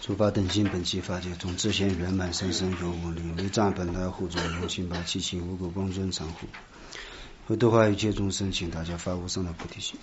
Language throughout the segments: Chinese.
诸法等性本具法界中，自现圆满生生有无力，内障本来护众有情八七情无垢光尊常护，为度化一切众生，请大家发无上的菩提心。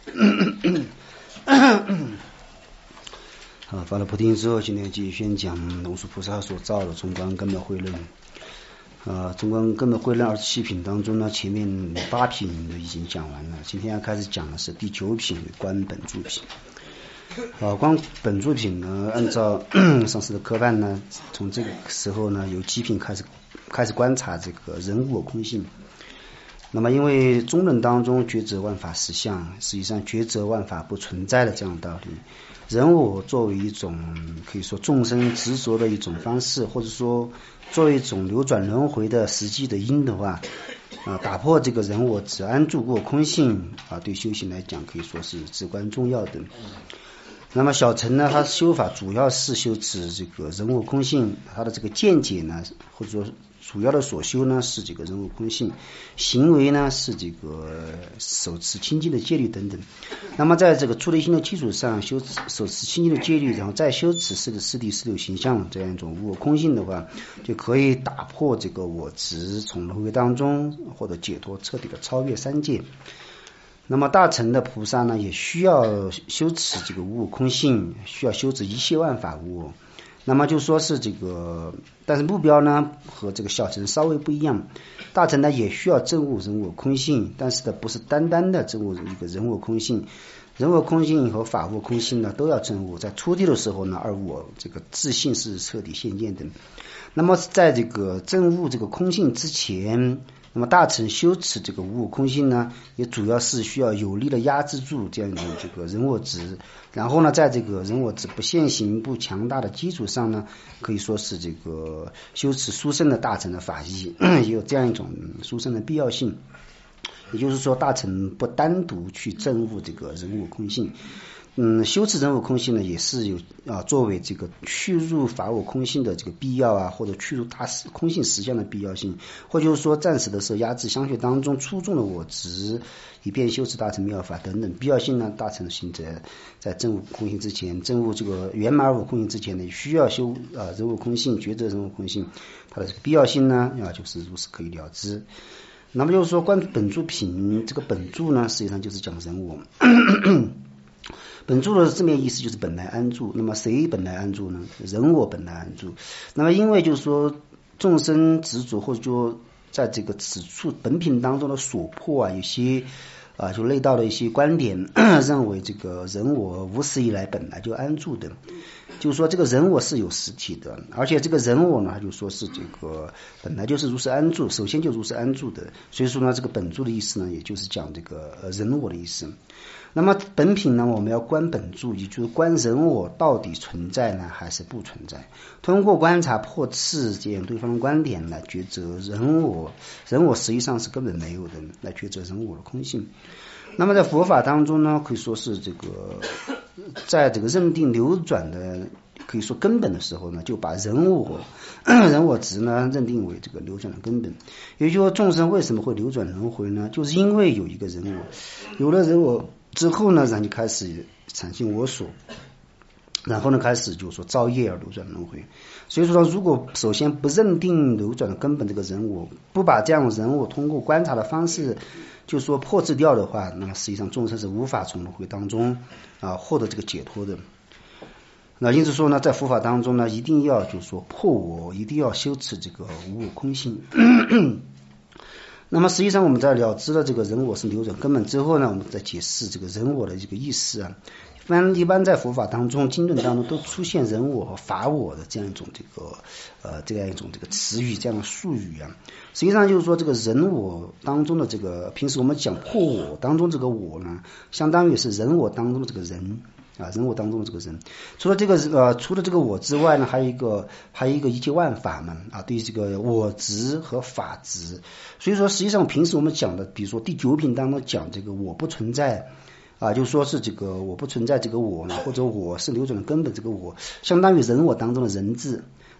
好，发了菩提心之后，今天继续宣讲龙树菩萨所造的中观根本慧论。中观根本慧论27品当中呢，前面8品都已经讲完了，今天要开始讲的是第9品观本住品。观本住品呢，按照上次的科判呢，从这个时候呢，有几品开始观察这个人我空性。那么因为中论当中觉则万法实相，实际上觉则万法不存在的这样的道理，人我作为一种可以说众生执着的一种方式，或者说作为一种流转轮回的实际的因的话，打破这个人我只安住过空性对修行来讲可以说是至关重要的。那么小乘呢，他修法主要是修持这个人我空性，他的这个见解呢，或者说主要的所修呢是这个人我空性，行为呢是这个手持清净的戒律等等。那么在这个出离心的基础上修持手持清净的戒律，然后再修持四谛四六形象这样一种无我空性的话，就可以打破这个我执，从轮回当中或者解脱，彻底的超越三界。那么大乘的菩萨呢，也需要修持这个无我空性，需要修持一切万法无我。那么就说是这个，但是目标呢和这个小乘稍微不一样。大乘呢也需要证悟人我空性，但是呢不是单单的证悟一个人我空性，人我空性和法我空性呢都要证悟。在初地的时候呢，而我这个自性是彻底现见的。那么在这个证悟这个空性之前，那么大乘修持这个无我空性呢，也主要是需要有力的压制住这样的这个人我执，然后呢，在这个人我执不现行不强大的基础上呢，可以说是这个修持殊胜的大乘的法义，也有这样一种殊胜的必要性。也就是说，大乘不单独去证悟这个人我空性。修持人我空性呢，也是有作为这个去入法我空性的这个必要或者去入大空性实相的必要性，或就是说暂时的时候压制相续当中出众的我执，以便修持大乘妙法等等必要性呢。大乘行者在证悟空性之前，证悟这个圆满我空性之前呢，需要修人我空性，觉者人我空性，它的这个必要性呢就是如此可以了知。那么就是说观本住品，这个本住呢实际上就是讲人我本住的字面意思就是本来安住。那么谁本来安住呢？人我本来安住。那么因为就是说众生执着，或者说在这个此处本品当中的所破有些就类道的一些观点认为这个人我无始以来本来就安住的，就是说这个人我是有实体的，而且这个人我呢，他就说是这个本来就是如是安住，首先就如是安住的，所以说呢，这个本住的意思呢，也就是讲这个人我的意思。那么本品呢，我们要观本住，也就是观人我到底存在呢还是不存在，通过观察破斥这样对方的观点来抉择人我实际上是根本没有的，来抉择人我的空性。那么在佛法当中呢，可以说是这个在这个认定流转的可以说根本的时候呢，就把人我执呢认定为这个流转的根本。也就是说众生为什么会流转轮回呢？就是因为有一个人我，有了人我之后呢，然后就开始产生我所，然后呢开始就是说造业而流转轮回。所以说如果首先不认定流转的根本这个人我，不把这样人我通过观察的方式就是说破制掉的话，那么实际上众生是无法从轮回当中获得这个解脱的。那因此说呢，在佛法当中呢，一定要就是说破我，一定要修持这个无我空性。那么实际上我们在了知了这个人我是流转根本之后呢，我们再解释这个人我的这个意思一般在佛法当中经论当中都出现人我和法我的这样一种这个词语，这样的术语实际上就是说这个人我当中的这个平时我们讲破我当中这个我呢，相当于是人我当中的这个人人我当中的这个人。除了这个我之外呢，还有一个一切万法嘛对于这个我执和法执。所以说实际上平时我们讲的，比如说第9品当中讲这个我不存在就是说是这个我不存在这个我呢，或者我是流转的根本这个我，相当于人我当中的人字。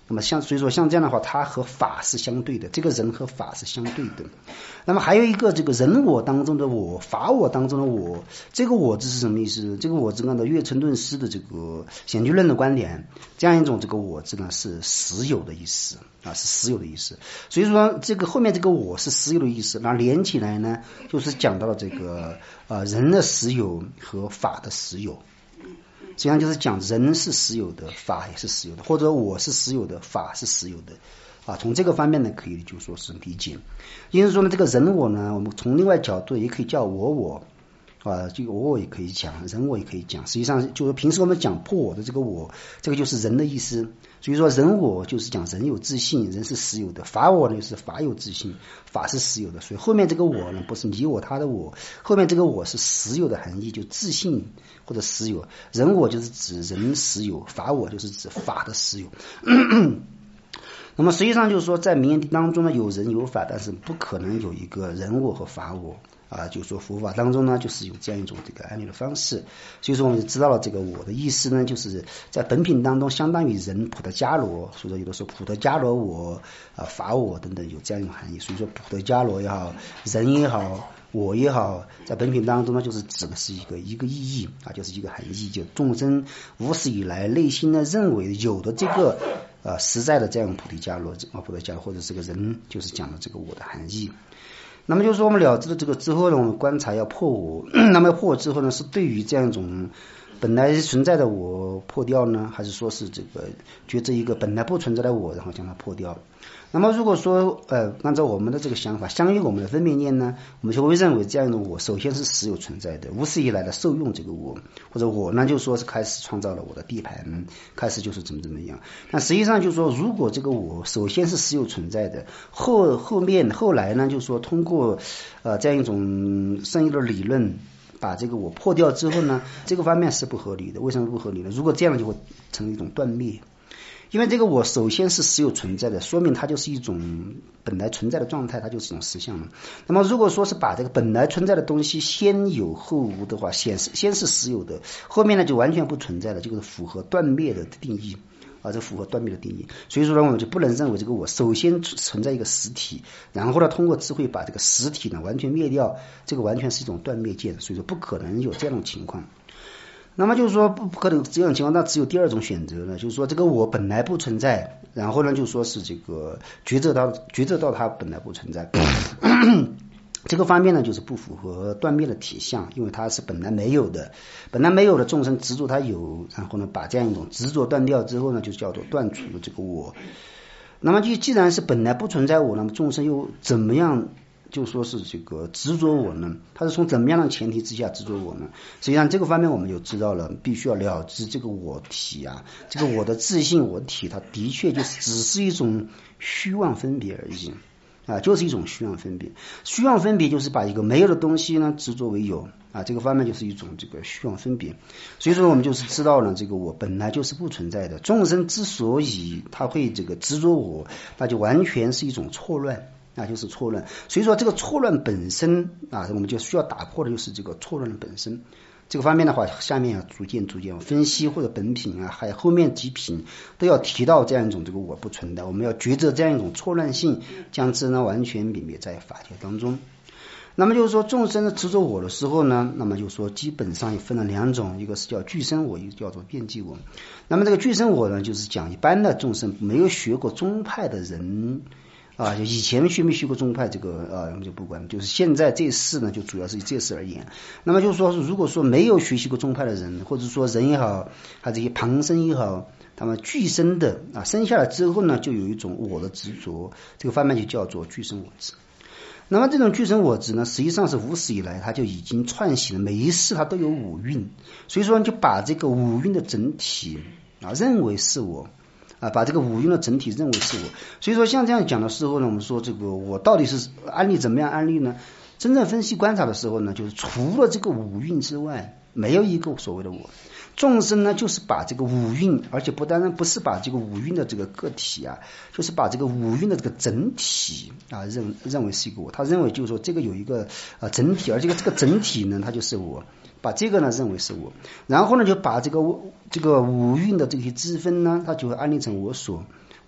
那么所以说像这样的话，它和法是相对的，这个人和法是相对的。那么还有一个这个人我当中的我，法我当中的我，这个我字是什么意思？这个我字按照岳称论师的这个显具论的观点，这样一种这个我字呢是实有的意思啊，是实有的意思。所以说这个后面这个我是实有的意思，然后连起来呢，就是讲到了这个人的实有和法的实有。实际上就是讲人是实有的，法也是实有的，或者我是实有的，法是实有的啊。从这个方面呢，可以就说是理解。因此说呢，这个人我呢，我们从另外角度也可以叫我啊，这个我也可以讲，人我也可以讲。实际上就是平时我们讲破我的这个我，这个就是人的意思。所以说人我就是讲人有自性，人是实有的；法我呢就是法有自性，法是实有的。所以后面这个我呢不是你我他的我，后面这个我是实有的含义，就自性或者实有。人我就是指人实有，法我就是指法的实有。那么实际上就是说，在名言地当中呢，有人有法，但是不可能有一个人我和法我啊。就是说佛法当中呢，就是有这样一种这个安立的方式。所以说我们就知道了这个我的意思呢，就是在本品当中相当于人普特伽罗，所以说有的时候普特伽罗我法我等等有这样一种含义。所以说普特伽罗也好，人也好，我也好，在本品当中呢，就是指的是一个意义啊，就是一个含义，就众生无始以来内心呢认为有的这个实在的这样菩提伽罗菩提伽罗或者这个人，就是讲的这个我的含义。那么就是说我们了知了这个之后呢，我们观察要破我，那么破我之后呢，是对于这样一种本来存在的我破掉呢，还是说是这个觉知一个本来不存在的我，然后将它破掉？那么如果说按照我们的这个想法，相应我们的分别念呢，我们就会认为这样的我首先是实有存在的，无始以来的受用这个我，或者我呢就说是开始创造了我的地盘，开始就是怎么样。但实际上就是说，如果这个我首先是实有存在的，后来呢就是说通过这样一种圣义的理论把这个我破掉之后呢，这个方面是不合理的。为什么不合理呢？如果这样就会成为一种断灭。因为这个我首先是实有存在的，说明它就是一种本来存在的状态，它就是一种实相了。那么如果说是把这个本来存在的东西先有后无的话，先是实有的，后面呢就完全不存在了，这个符合断灭的定义啊，这符合断灭的定义。所以说呢，我们就不能认为这个我首先存在一个实体，然后呢通过智慧把这个实体呢完全灭掉，这个完全是一种断灭见，所以说不可能有这种情况。那么就是说不可能这种情况，那只有第二种选择呢，就是说这个我本来不存在，然后呢就说是这个觉知到它本来不存在这个方面呢就是不符合断灭的体相，因为它是本来没有的众生执着它有，然后呢把这样一种执着断掉之后呢，就叫做断除了这个我。那么就既然是本来不存在我，那么众生又怎么样就说是这个执着我呢？他是从怎么样的前提之下执着我呢？实际上这个方面我们就知道了，必须要了知这个我体啊，这个我的自性我体，它的确就只是一种虚妄分别而已啊，就是一种虚妄分别。虚妄分别就是把一个没有的东西呢执着为有啊，这个方面就是一种这个虚妄分别。所以说我们就是知道了这个我本来就是不存在的，众生之所以他会这个执着我，那就完全是一种错乱。那就是错乱。所以说这个错乱本身啊，我们就需要打破的就是这个错乱的本身。这个方面的话，下面要逐渐分析，或者本品啊，还有后面几品都要提到这样一种这个我不存在，我们要觉知这样一种错乱性，将之呢完全泯灭在法界当中。那么就是说众生的执着我的时候呢，那么就是说基本上也分了两种，一个是叫俱生我，一个叫做遍计我。那么这个俱生我呢，就是讲一般的众生没有学过宗派的人啊，就以前学没学过宗派这个我们就不管，就是现在这事呢，就主要是以这事而言。那么就是说，如果说没有学习过宗派的人，或者说人也好，还这些旁生也好，他们俱生的啊，生下来之后呢，就有一种我的执着，这个方面就叫做俱生我执。那么这种俱生我执呢，实际上是无始以来它就已经串习了，每一世它都有五蕴，所以说就把这个五蕴的整体啊认为是我。啊，把这个五蕴的整体认为是我，所以说像这样讲的时候呢，我们说这个我到底是安立怎么样安立呢？真正分析观察的时候呢，就是除了这个五蕴之外，没有一个所谓的我。众生呢，就是把这个五蕴，而且不是把这个五蕴的这个个体啊，就是把这个五蕴的这个整体啊认为是一个我。他认为就是说这个有一个整体，而这个整体呢，它就是我。把这个呢认为是我，然后呢就把这个五蕴的这些支分呢，它就会安立成我所。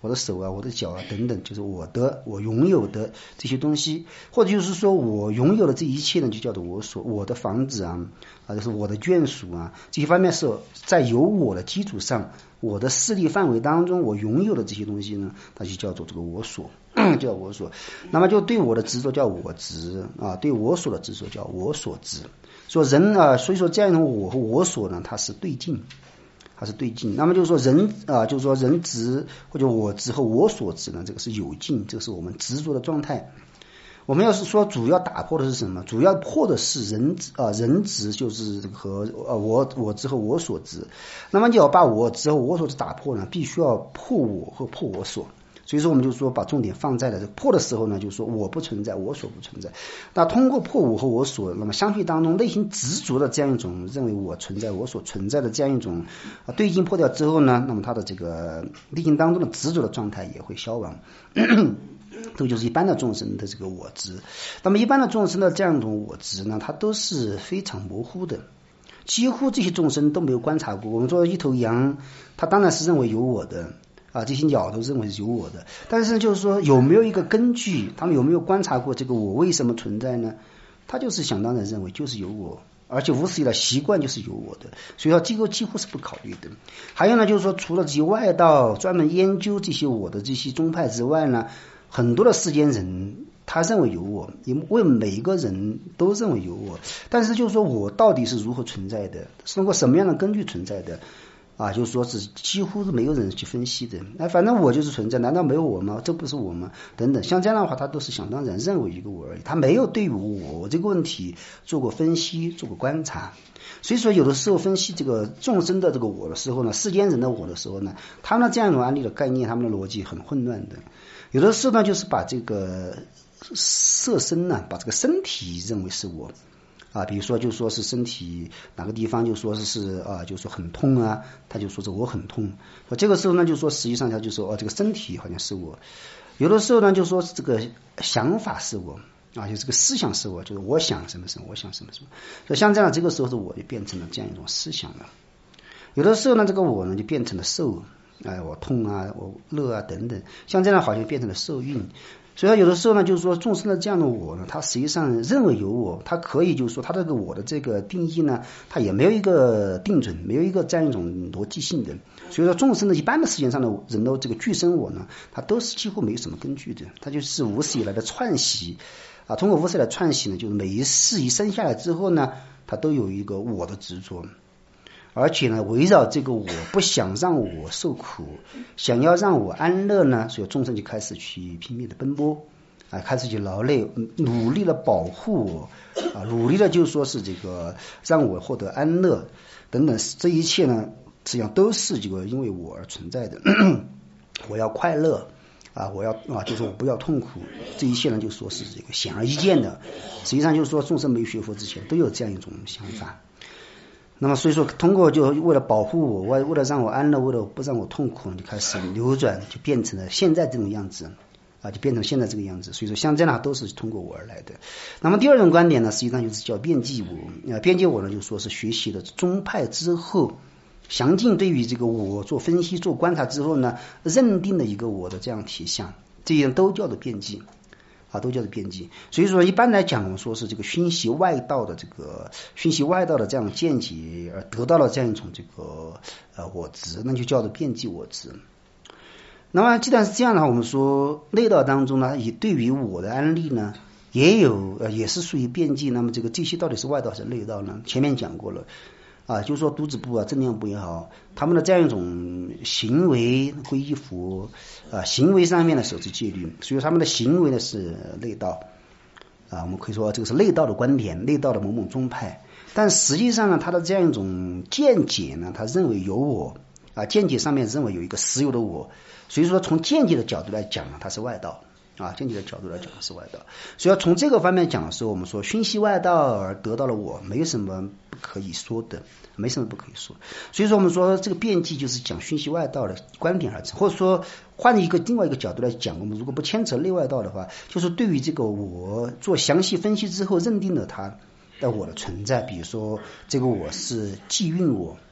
我的手啊，我的脚啊等等，就是我拥有的这些东西，或者就是说我拥有的这一切呢，就叫做我所。我的房子啊，就是我的眷属啊，这些方面是在有我的基础上，我的势力范围当中，我拥有的这些东西呢，它就叫做这个我所，叫我所。那么就对我的执着叫我执啊，对我所的执着叫我所执。说人啊，所以说这样一种我和我所呢，它是对境。它是对境，那么就是说人啊，就是说人执或者我执和我所执呢，这个是有境，这个是我们执着的状态。我们要是说主要打破的是什么？主要破的是人执就是和我执和我所执。那么你要把我执和我所执打破呢，必须要破我和破我所。所以说我们就说把重点放在了这个破的时候呢，就是说我不存在，我所不存在。那通过破我和我所，那么相对当中内心执着的这样一种认为我存在，我所存在的这样一种对境破掉之后呢，那么它的这个内心当中的执着的状态也会消亡。这就是一般的众生的这个我执。那么一般的众生的这样一种我执呢，它都是非常模糊的，几乎这些众生都没有观察过。我们说一头羊，它当然是认为有我的。这些鸟都认为是有我的，但是就是说有没有一个根据，他们有没有观察过这个我为什么存在呢？他就是想当然认为就是有我，而且无始以来习惯就是有我的，所以说这个几乎是不考虑的。还有呢，就是说除了这些外道专门研究这些我的这些宗派之外呢，很多的世间人他认为有我，因为每一个人都认为有我，但是就是说我到底是如何存在的，是通过什么样的根据存在的？就是说是几乎是没有人去分析的。反正我就是存在，难道没有我吗？这不是我吗？等等，像这样的话，他都是想当然认为一个我而已，他没有对于我这个问题做过分析，做过观察。所以说，有的时候分析这个众生的这个我的时候呢，世间人的我的时候呢，他们这样一种案例的概念，他们的逻辑很混乱的。有的时候呢，就是把这个色身呢，把这个身体认为是我。比如说就说是身体哪个地方就说是就说很痛啊，他就说是我很痛。这个时候呢就说实际上他就说这个身体好像是我。有的时候呢就说是这个想法是我就这个思想是我，就是我想什么什么，我想什么什么。所以像这样这个时候是我就变成了这样一种思想了。有的时候呢这个我呢就变成了受，我痛啊，我乐啊等等，像这样好像变成了受蕴。所以有的时候呢，就是说众生的这样的我呢，他实际上认为有我，他可以就是说他这个我的这个定义呢，他也没有一个定准，没有一个这样一种逻辑性的。所以说众生的一般的世界上的人的这个具身我呢，他都是几乎没有什么根据的，他就是无始以来的串习通过无始以来的串习呢，就是每一世一生下来之后呢，他都有一个我的执着。而且呢，围绕这个我不想让我受苦，想要让我安乐呢，所以众生就开始去拼命的奔波开始去劳累，努力的保护我努力的就说是这个让我获得安乐等等，这一切呢，实际上都是这个因为我而存在的。我要快乐我要就是我不要痛苦，这一切呢就说是这个显而易见的。实际上就是说众生没学佛之前都有这样一种想法。那么所以说通过就为了保护我，为了让我安乐，为了不让我痛苦，就开始扭转，就变成了现在这种样子就变成现在这个样子。所以说像这样都是通过我而来的。那么第二种观点呢，实际上就是叫辩记我辩记我呢就说是学习了宗派之后，详尽对于这个我做分析做观察之后呢，认定了一个我的这样体相，这些都叫做辩记都叫做辩记。所以说一般来讲，我们说是这个熏习外道的这样见解而得到了这样一种这个我执，那就叫做辩记我执。那么既然是这样的话，我们说内道当中呢，也对于我的案例呢，也是属于辩记。那么这些到底是外道还是内道呢？前面讲过了就是说都子部正量部也好，他们的这样一种行为皈依佛行为上面的守持戒律，所以他们的行为呢是内道我们可以说这个是内道的观点，内道的某某宗派。但实际上呢，他的这样一种见解呢，他认为有我见解上面认为有一个实有的我，所以说从见解的角度来讲呢，它是外道见解的角度来讲是外道。所以从这个方面讲的时候，我们说熏习外道而得到了我，没什么不可以说的，没什么不可以说。所以说我们说这个辩记就是讲熏习外道的观点而成，或者说换另外一个角度来讲，我们如果不牵扯内外道的话，就是对于这个我做详细分析之后认定了它的我的存在。比如说这个我是寂蕴我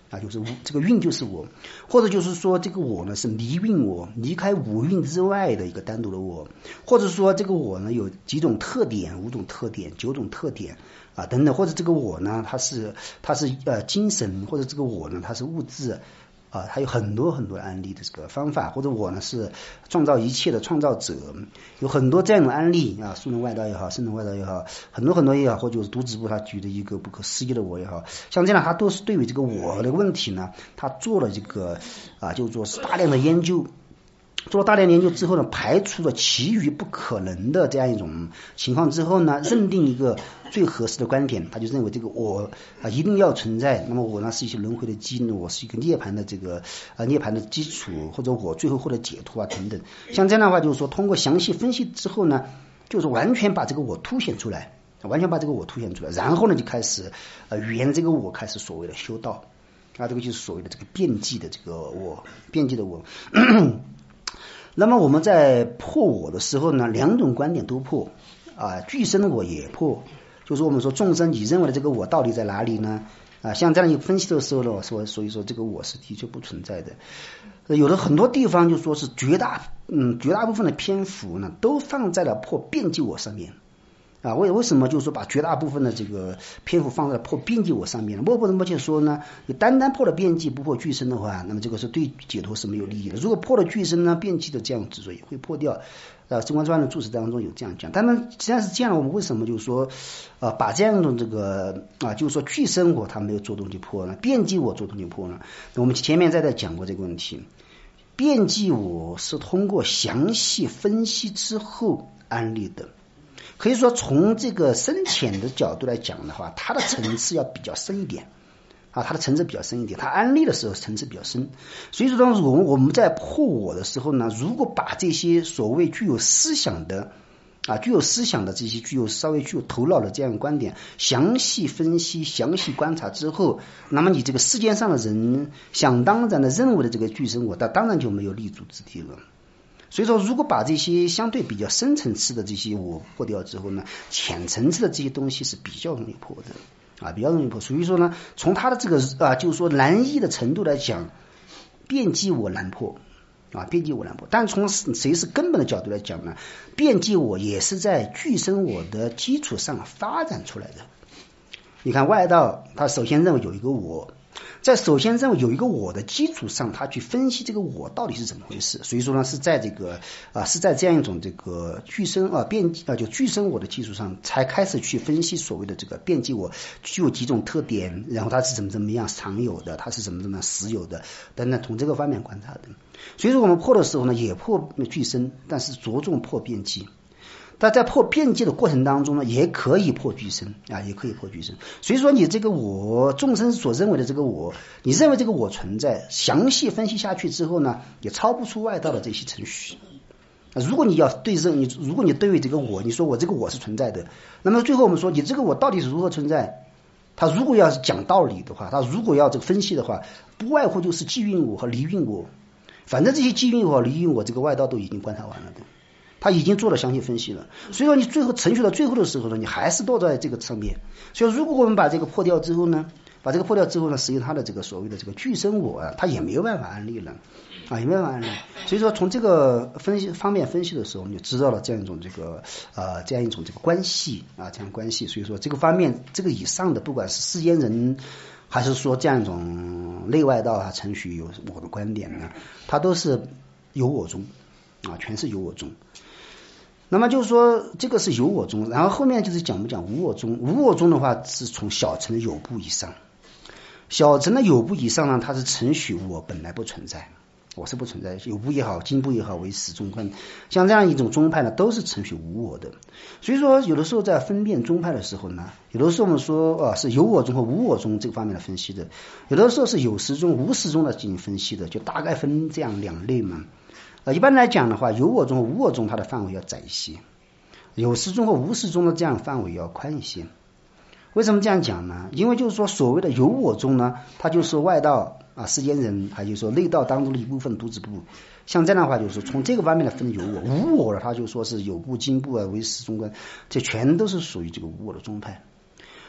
就是这个蕴就是我，或者就是说这个我呢是离蕴我，离开五蕴之外的一个单独的我，或者说这个我呢有几种特点、5种特点、9种特点等等，或者这个我呢它是精神，或者这个我呢它是物质还有很多很多案例的这个方法，或者我呢是创造一切的创造者，有很多这样的案例数能外道也好，圣能外道也好，很多很多也好，或者是读子部他举的一个不可思议的我也好，像这样他都是对于这个我的问题呢，他做了这个就做大量的研究。做了大量研究之后呢，排除了其余不可能的这样一种情况之后呢，认定一个最合适的观点，他就认为这个我一定要存在。那么我呢是一些轮回的基因，我是一个涅槃的这个涅槃的基础，或者我最后获得解脱等等。像这样的话，就是说通过详细分析之后呢，就是完全把这个我凸显出来，然后呢就开始沿这个我开始所谓的修道这个就是所谓的这个遍计的这个我，遍计的我。那么我们在破我的时候呢，2种观点都破具身我也破，就是我们说众生你认为的这个我到底在哪里呢像这样一个分析的时候呢，所以说这个我是的确不存在的。有的很多地方就说是绝大部分的篇幅呢都放在了破遍计我上面为什么就是说把绝大部分的这个篇幅放在了破遍计我上面呢？为什么就说呢？你单单破了遍计不破具身的话，那么这个是对解脱是没有利益的。如果破了具身呢，遍计的这样执着也会破掉。中观传的注释当中有这样讲。但是既然是这样，我们为什么就是说把这样的这个就是说具身我他没有做东西破呢？遍计我做东西破呢？我们前面在讲过这个问题。遍计我是通过详细分析之后安立的。可以说从这个深浅的角度来讲的话，它的层次要比较深一点它的层次比较深一点，它安立的时候层次比较深。所以说当我们在破我的时候呢，如果把这些所谓具有思想的这些稍微具有头脑的这样的观点详细分析、详细观察之后，那么你这个世界上的人想当然的认为的这个具身我，它当然就没有立足之地了。所以说如果把这些相对比较深层次的这些我破掉之后呢，浅层次的这些东西是比较容易破的比较容易破。所以说呢，从他的这个就是说难易的程度来讲，遍计我难破遍计我难破。但从谁是根本的角度来讲呢，遍计我也是在具身我的基础上发展出来的。你看外道他首先认为有一个我，在首先认为有一个我的基础上，他去分析这个我到底是怎么回事。所以说呢，是在这个是在这样一种这个具身就具身我的基础上，才开始去分析所谓的这个遍计我具有几种特点，然后它是怎么样常有的，它是怎么样实有的等等，从这个方面观察的。所以说我们破的时候呢，也破具身，但是着重破遍计。但在破遍计的过程当中呢，也可以破具身也可以破具身。所以说你这个我众生所认为的这个我，你认为这个我存在，详细分析下去之后呢，也超不出外道的这些程序如果你要对证如果你对于这个我，你说我这个我是存在的，那么最后我们说你这个我到底是如何存在，他如果要讲道理的话，他如果要这个分析的话，不外乎就是即蕴我和离蕴我。反正这些即蕴我和离蕴我这个外道都已经观察完了的，他已经做了详细分析了。所以说你最后程序到最后的时候呢，你还是落在这个上面。所以如果我们把这个破掉之后呢，实际上他的这个所谓的这个具身我他也没有办法安立了也没有办法安立。所以说从这个方面分析的时候，你就知道了这样一种这个关系这样关系。所以说这个方面这个以上的，不管是世间人还是说这样一种内外道程序有我的观点呢，它都是有我中全是有我中。那么就是说这个是有我中，然后后面就是讲无我中。无我中的话是从小乘的有部以上，小乘的有部以上呢，它是承许我本来不存在，我是不存在，有部也好，经部也好，为始终观，像这样一种宗派呢，都是承许无我的。所以说有的时候在分辨宗派的时候呢，有的时候我们说是有我中和无我中这个方面的分析的，有的时候是有时中无时中的进行分析的，就大概分这样两类嘛。一般来讲的话，有我中和无我中它的范围要窄一些，有时中和无时中的这样范围要宽一些。为什么这样讲呢？因为就是说所谓的有我中呢，它就是外道世间人，还有说内道当中的一部分独子部，像这样的话就是从这个方面来分有我。无我了，它就说是有部经部为始终观，这全都是属于这个无我的宗派。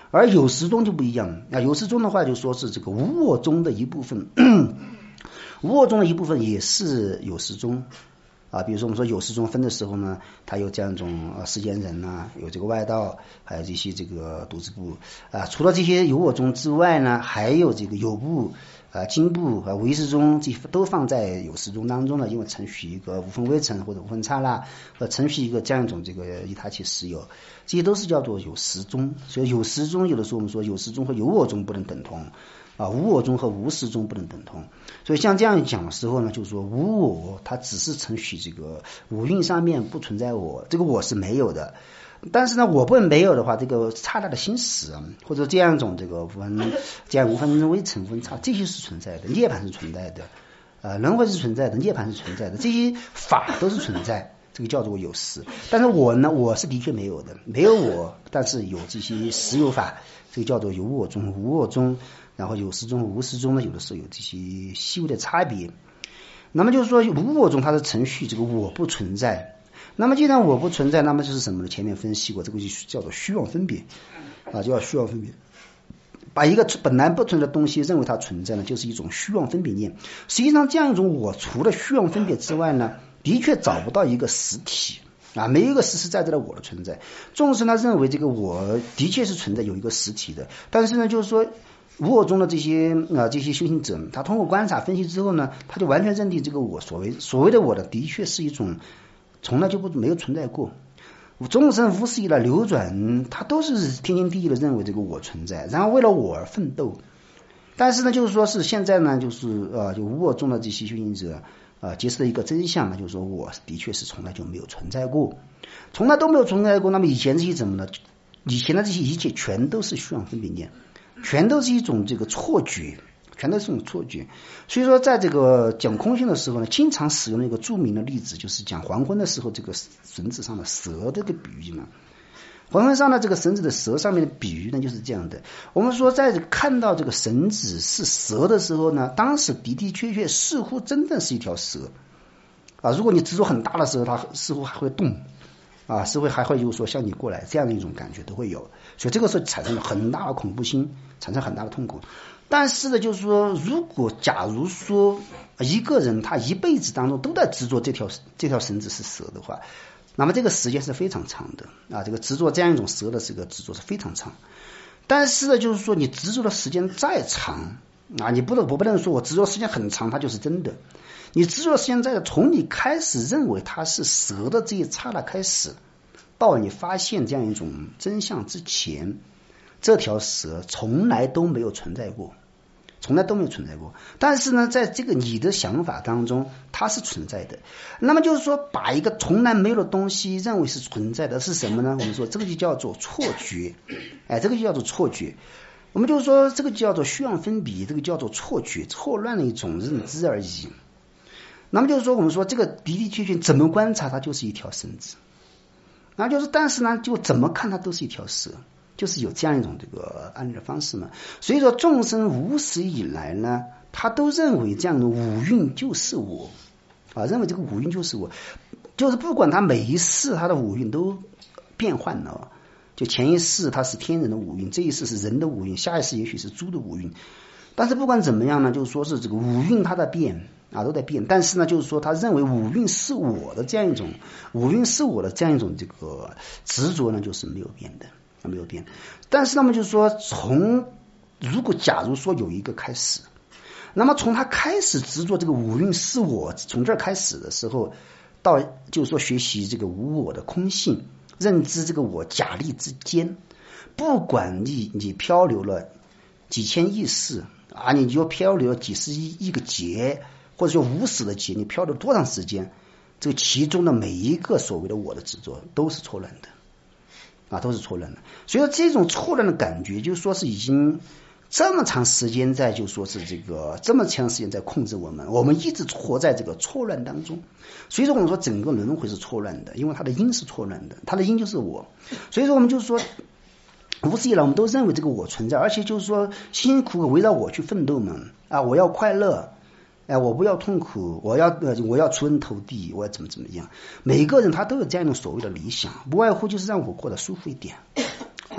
而有时中就不一样啊，有时中的话就说是这个无我中的一部分，无我中的一部分也是有时中啊。比如说我们说有时中分的时候呢，它有这样一种世间人啊，有这个外道，还有这些这个独自部啊。除了这些有我中之外呢，还有这个有部经部唯识中，这都放在有时中当中了，因为承许一个无分微尘或者无分刹那，承许一个这样一种这个一他起实有，这些都是叫做有时中。所以有时中有的时候我们说有时中和有我中不能等同啊，无我中和无时中不能等同。所以像这样讲的时候呢，就是说无我它只是承许这个五蕴上面不存在我，这个我是没有的。但是呢，我不没有的话，这个刹那的心识或者这样一种这个这样无分微尘无分刹，这些是存在的，涅槃是存在的，轮回是存在的，涅槃是存在的，这些法都是存在，这个叫做有实。但是我呢，我是的确没有的，没有我，但是有这些实有法，这个叫做有我中无我中，然后有时中无时中呢，有的时候有这些细微的差别。那么就是说无我中它是程序这个我不存在。那么既然我不存在，那么就是什么呢？前面分析过，这个就叫做虚妄分别啊，叫虚妄分别。把一个本来不存在的东西认为它存在呢，就是一种虚妄分别念。实际上这样一种我除了虚妄分别之外呢，的确找不到一个实体啊，没有一个实实在在的我的存在。众生他认为这个我的确是存在有一个实体的，但是呢，就是说无我中的这些修行者，他通过观察分析之后呢，他就完全认定这个我所谓的我的确是一种从来就没有存在过。众生无始以来流转，他都是天经地义的认为这个我存在，然后为了我而奋斗。但是呢，就是说是现在呢，就是就无我中的这些修行者揭示了一个真相呢，就是说我的确是从来就没有存在过，从来都没有存在过。那么以前这些怎么呢？以前的这些一切全都是虚妄分别念，全都是一种这个错觉，全都是一种错觉。所以说在这个讲空性的时候呢，经常使用了一个著名的例子，就是讲黄昏的时候这个绳子上的蛇这个比喻嘛。黄昏上的这个绳子的蛇上面的比喻呢，就是这样的。我们说在看到这个绳子是蛇的时候呢，当时的的确确似乎真的是一条蛇啊。如果你执着很大的时候，它似乎还会动啊，似乎还会就是说向你过来，这样的一种感觉都会有。所以这个时候产生了很大的恐怖心，产生很大的痛苦。但是呢，就是说假如说一个人他一辈子当中都在执着这条绳子是蛇的话，那么这个时间是非常长的啊，这个执着这样一种蛇的这个执着是非常长。但是呢，就是说你执着的时间再长啊，我不能说我执着时间很长它就是真的。你执着的时间再从你开始认为它是蛇的这一刹那开始，到你发现这样一种真相之前，这条蛇从来都没有存在过，从来都没有存在过。但是呢，在这个你的想法当中它是存在的。那么就是说把一个从来没有的东西认为是存在的是什么呢？我们说这个就叫做错觉，这个就叫做错觉。我们就是说这个叫做虚妄分别，这个叫做错觉，错乱的一种认知而已。那么就是说我们说这个的的确确怎么观察它就是一条绳子，然后就是但是呢就怎么看它都是一条蛇，就是有这样一种这个案例的方式嘛。所以说众生无始以来呢，他都认为这样的五蕴就是我啊，认为这个五蕴就是我，就是不管他每一世他的五蕴都变换了，就前一世他是天人的五蕴，这一世是人的五蕴，下一世也许是猪的五蕴。但是不管怎么样呢，就是说是这个五蕴它在变啊，都在变。但是呢，就是说他认为五蕴是我的这样一种这个执着呢，就是没有变的，没有变。但是那么就是说假如说有一个开始，那么从他开始执着这个五蕴是我，从这儿开始的时候，到就是说学习这个无我的空性，认知这个我假立之间，不管你漂流了几千亿世啊，你就漂流了几十亿个劫，或者说无始的劫，你漂流多长时间，这个其中的每一个所谓的我的执着都是错乱的啊，都是错乱的。所以说这种错乱的感觉，就是说是已经这么长时间在，就说是这么长时间在控制我们一直活在这个错乱当中。所以说我们说整个轮回是错乱的，因为它的因是错乱的，它的因就是我。所以说我们就是说无始以来我们都认为这个我存在，而且就是说辛辛苦苦围绕我去奋斗嘛啊，我要快乐，我不要痛苦，我要出人头地，我要怎么样。每个人他都有这样一种所谓的理想，不外乎就是让我过得舒服一点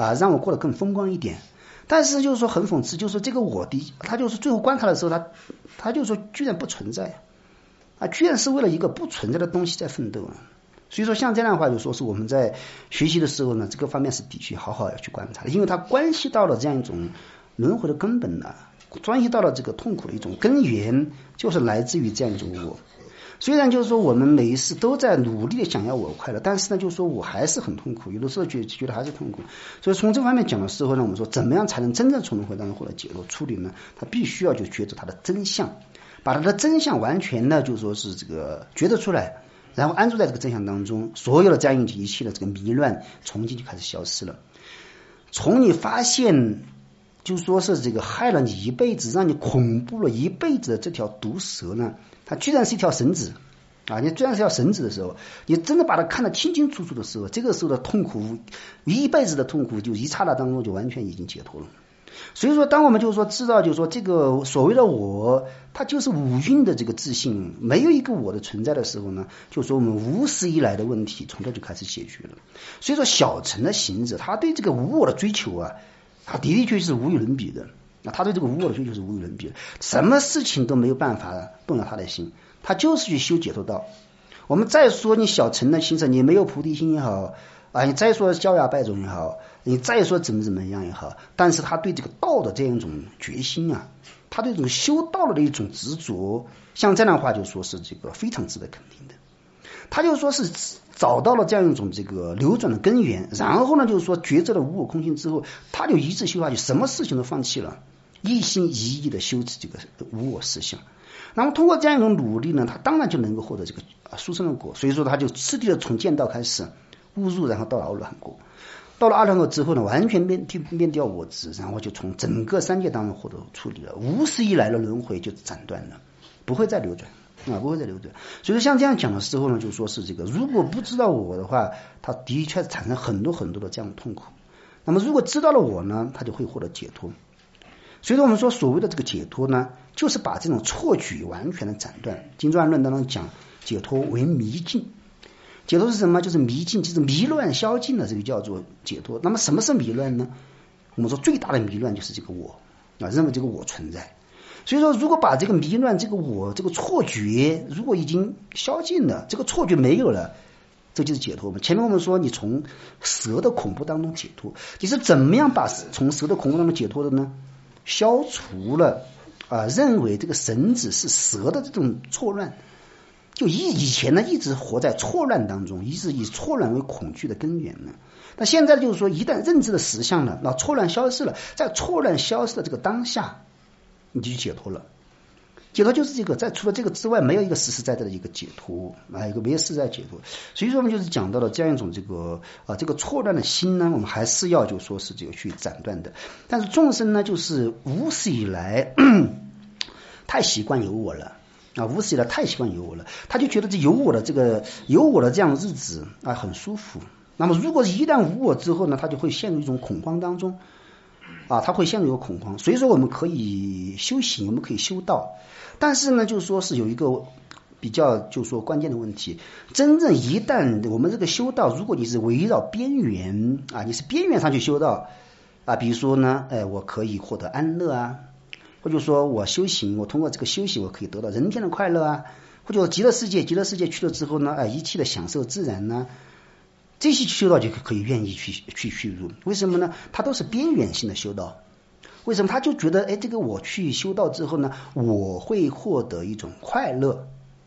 让我过得更风光一点。但是就是说很讽刺，就是说这个我的，他就是最后观察的时候，他就说居然不存在居然是为了一个不存在的东西在奋斗所以说像这样的话，就说是我们在学习的时候呢，这个方面是必须好好要去观察的，因为它关系到了这样一种轮回的根本关系到了这个痛苦的一种根源，就是来自于这样一种我。虽然就是说我们每一次都在努力的想要我快乐，但是呢就是说我还是很痛苦，有的时候觉得还是痛苦。所以从这方面讲的时候呢，我们说怎么样才能真正从轮回当中获得解脱处理呢？他必须要就觉知它的真相，把它的真相完全的就说是这个觉得出来，然后安住在这个真相当中，所有的这样一切的这个迷乱从今就开始消失了。从你发现就说是这个害了你一辈子，让你恐怖了一辈子的这条毒蛇呢，它居然是一条绳子你居然是条绳子的时候，你真的把它看得清清楚楚的时候，这个时候的痛苦，一辈子的痛苦就一刹那当中就完全已经解脱了。所以说当我们就是说知道就是说这个所谓的我，它就是五蕴的这个自信，没有一个我的存在的时候呢，就是说我们无始以来的问题从这就开始解决了。所以说小乘的行者，他对这个无我的追求他的的确是无与伦比的他对这个无我的追求是无与伦比的，什么事情都没有办法动摇他的心，他就是去修解脱道。我们再说你小乘的行者，你没有菩提心也好你再说教雅败种也好，你再说怎么样也好，但是他对这个道的这样一种决心他对这种修道的一种执着，像这样的话就说是这个非常值得肯定的。他就说是找到了这样一种这个流转的根源，然后呢就是说觉知了无我空性之后，他就一直修下去，什么事情都放弃了，一心一意的修持这个无我实相。那么通过这样一种努力呢，他当然就能够获得这个殊胜的果。所以说他就次第的从见道开始悟入，然后到了阿罗汉果。到了阿罗汉果之后呢，完全灭掉我执，然后就从整个三界当中获得处理了，无始以来的轮回就斩断了，不会再流转不会再流转。所以说像这样讲的时候呢，就说是这个如果不知道我的话，他的确产生很多很多的这样的痛苦。那么如果知道了我呢，他就会获得解脱。所以说我们说所谓的这个解脱呢，就是把这种错举完全的斩断。经传论当中讲解脱为迷尽，解脱是什么？就是迷尽，就是迷乱消尽了，这个叫做解脱。那么什么是迷乱呢？我们说最大的迷乱就是这个我认为这个我存在。所以说如果把这个迷乱，这个我，这个错觉如果已经消尽了，这个错觉没有了，这就是解脱。前面我们说你从蛇的恐怖当中解脱，你是怎么样把从蛇的恐怖当中解脱的呢？消除了认为这个绳子是蛇的这种错乱，就以前呢一直活在错乱当中，一直以错乱为恐惧的根源呢。那现在就是说一旦认知了实相了，那错乱消失了，在错乱消失的这个当下，你就解脱了。解脱就是这个，在除了这个之外，没有一个实实在在的一个解脱一个没有实在解脱。所以说我们就是讲到了这样一种这个这个错乱的心呢，我们还是要就说是这个去斩断的。但是众生呢，就是无始以来太习惯有我了无始以来太习惯有我了，他就觉得这有我的这样的日子很舒服。那么如果一旦无我之后呢，他就会陷入一种恐慌当中他会陷入一个恐慌。所以说我们可以修行，我们可以修道，但是呢就是说是有一个比较就是说关键的问题，真正一旦我们这个修道，如果你是围绕边缘你是边缘上去修道比如说呢我可以获得安乐或者说我修行，我通过这个修行我可以得到人天的快乐或者极乐世界去了之后呢一切的享受自然这些修道就可以愿意去入。为什么呢？他都是边缘性的修道。为什么？他就觉得这个我去修道之后呢，我会获得一种快乐，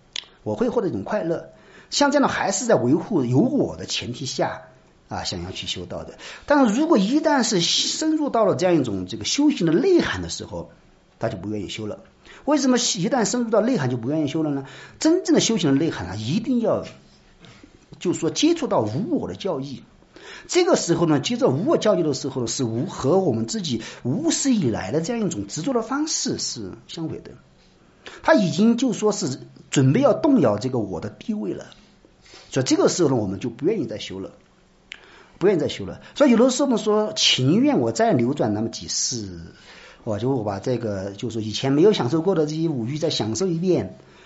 像这样的还是在维护有我的前提下想要去修道的。但是如果一旦是深入到了这样一种这个修行的内涵的时候，他就不愿意修了。为什么一旦深入到内涵就不愿意修了呢？真正的修行的内涵一定要就是说接触到无我的教义。这个时候呢，接触无我教义的时候是和我们自己无始以来的这样一种执着的方式是相违的。他已经就说是准备要动摇这个我的地位了，所以这个时候呢，我们就不愿意再修了。所以有的时候我们说情愿我再流转那么几世，我把这个就是说以前没有享受过的这些五欲再享受一遍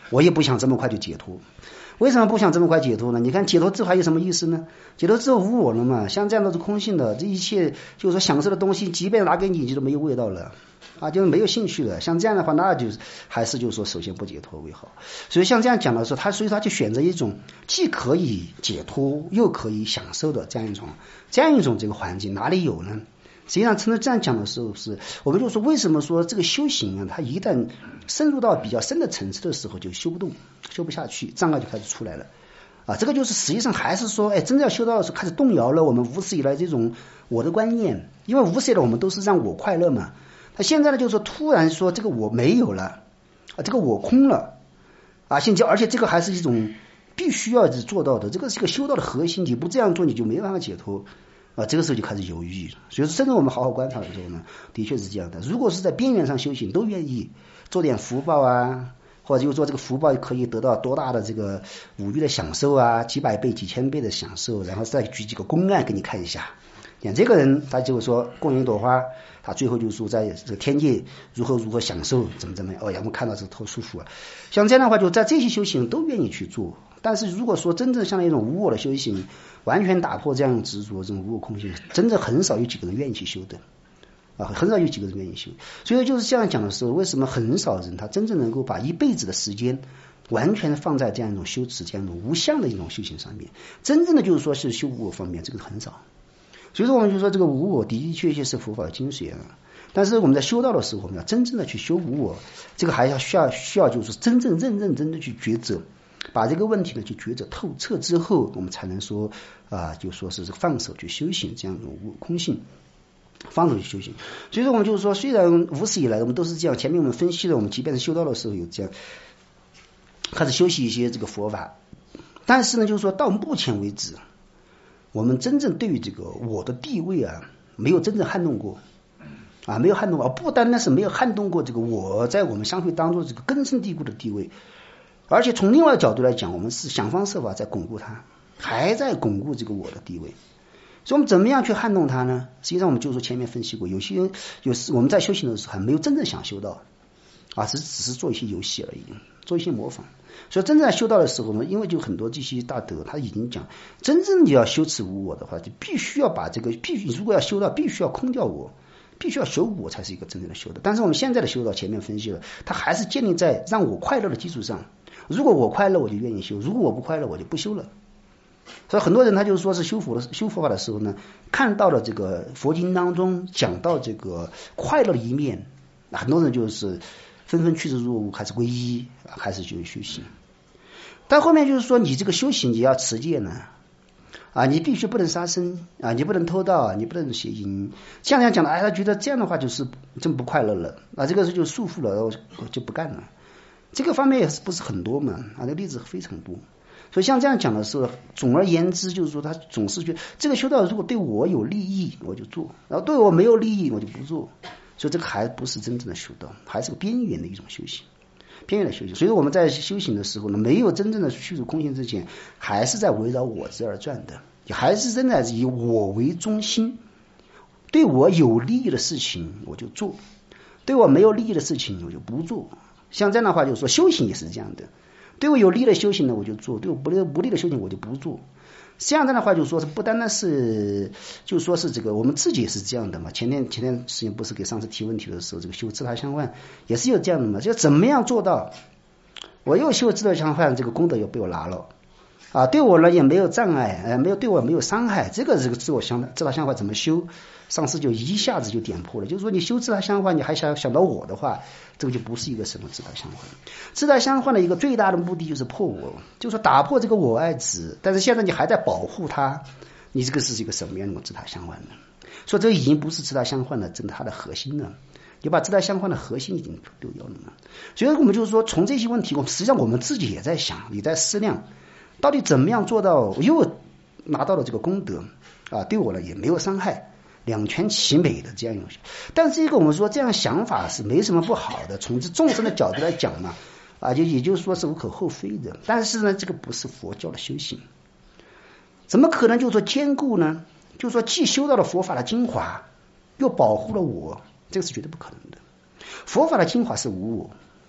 我也不想这么快就解脱。为什么不想这么快解脱呢？你看解脱之后还有什么意思呢？解脱之后无我了嘛，像这样的是空性的，这一切就是说享受的东西，即便拿给你，就没有味道了啊，就没有兴趣了。像这样的话，那就是还是就是说，首先不解脱为好。所以像这样讲的时候，所以他就选择一种既可以解脱又可以享受的这样一种这个环境，哪里有呢？实际上，趁着这样讲的时候，我们就说，为什么说这个修行啊，它一旦深入到比较深的层次的时候，就修不动，修不下去，障碍就开始出来了啊。这个就是实际上还是说，真正要修到的时候，开始动摇了我们无始以来这种我的观念，因为无始以来我们都是让我快乐嘛。他现在呢，就是说突然说这个我没有了啊，这个我空了啊，而且这个还是一种必须要做到的，这个是个修道的核心，你不这样做，你就没办法解脱。这个时候就开始犹豫了。所以说真正我们好好观察的时候呢，的确是这样的。如果是在边缘上修行，都愿意做点福报啊，或者就是说这个福报可以得到多大的这个五欲的享受啊，几百倍几千倍的享受，然后再举几个公案给你看一下。像这个人他就说供养一朵花，他最后就说在这个天界如何享受怎么样，我们看到这头舒服啊。像这样的话，就在这些修行都愿意去做。但是如果说真正像那种无我的修行，完全打破这样执着，这种无我空性，真的很少有几个人愿意去修的啊，很少有几个人愿意修。所以就是这样讲的时候，为什么很少人他真正能够把一辈子的时间完全放在这样一种修持、这样一种无相的一种修行上面，真正的就是说是修无我方面，这个很少。所以说我们就说这个无我的确是佛法的精髓啊。但是我们在修道的时候，我们要真正的去修无我，这个还要需要就是真正认真的去抉择。把这个问题呢去抉择透彻之后，我们才能说就说是放手去修行这样一种空性，放手去修行。所以说我们就是说，虽然无始以来我们都是这样，前面我们分析了，我们即便是修道的时候有这样开始修习一些这个佛法，但是呢，就是说到目前为止，我们真正对于这个我的地位没有真正撼动过没有撼动过，不单单是没有撼动过这个我在我们相会当中这个根深蒂固的地位。而且从另外的角度来讲，我们是想方设法在巩固它，还在巩固这个我的地位。所以我们怎么样去撼动它呢？实际上我们就说前面分析过，有时我们在修行的时候还没有真正想修道只是做一些游戏而已，做一些模仿。所以真正在修道的时候呢，因为就很多这些大德他已经讲，真正你要修持无我的话，就必须要把这个如果要修道，必须要空掉我，必须要修我才是一个真正的修道。但是我们现在的修道前面分析了，它还是建立在让我快乐的基础上。如果我快乐我就愿意修，如果我不快乐我就不修了。所以很多人他就是说是修佛法的时候呢，看到了这个佛经当中讲到这个快乐的一面，很多人就是纷纷趋之若鹜，开始皈依，开始就修行。但后面就是说你这个修行你要持戒呢你必须不能杀生你不能偷盗，你不能邪淫。像这样讲的他觉得这样的话就是真不快乐了这个就束缚了，我就不干了。这个方面也是不是很多嘛这个例子非常多。所以像这样讲的时候，总而言之就是说他总是觉得这个修道如果对我有利益我就做，然后对我没有利益我就不做。所以这个还不是真正的修道，还是个边缘的一种修行，边缘的修行。所以我们在修行的时候呢，没有真正的去除空性之前，还是在围绕我执而转的，还是真的以我为中心。对我有利益的事情我就做，对我没有利益的事情我就不做。像这样的话就是说修行也是这样的，对我有利的修行呢我就做，对我不利的修行我就不做。像这样的话就是说是不单单是就是说是这个我们自己也是这样的嘛。前天实际上不是给上次提问题的时候，这个修自他相换也是有这样的嘛，就怎么样做到我又修自他相换，这个功德又被我拿了对我呢也没有障碍对我没有伤害。这个自他相换怎么修，上次就一下子就点破了。就是说你修自他相换，你还想到我的话，这个就不是一个什么自他相换。自他相换的一个最大的目的就是破我，就是说打破这个我爱执。但是现在你还在保护它，你这个是一个什么样的自他相换呢？所以这已经不是自他相换了，真的它的核心了。你把自他相换的核心已经丢掉了嘛。所以我们就是说从这些问题，实际上我们自己也在想，你在思量到底怎么样做到又拿到了这个功德对我呢也没有伤害，两全其美的这样一种。但是这个我们说这样想法是没什么不好的，从这众生的角度来讲嘛也就是说是无可厚非的。但是呢这个不是佛教的修行，怎么可能就是说兼顾呢？就是说既修到了佛法的精华，又保护了我，这个是绝对不可能的。佛法的精华是无我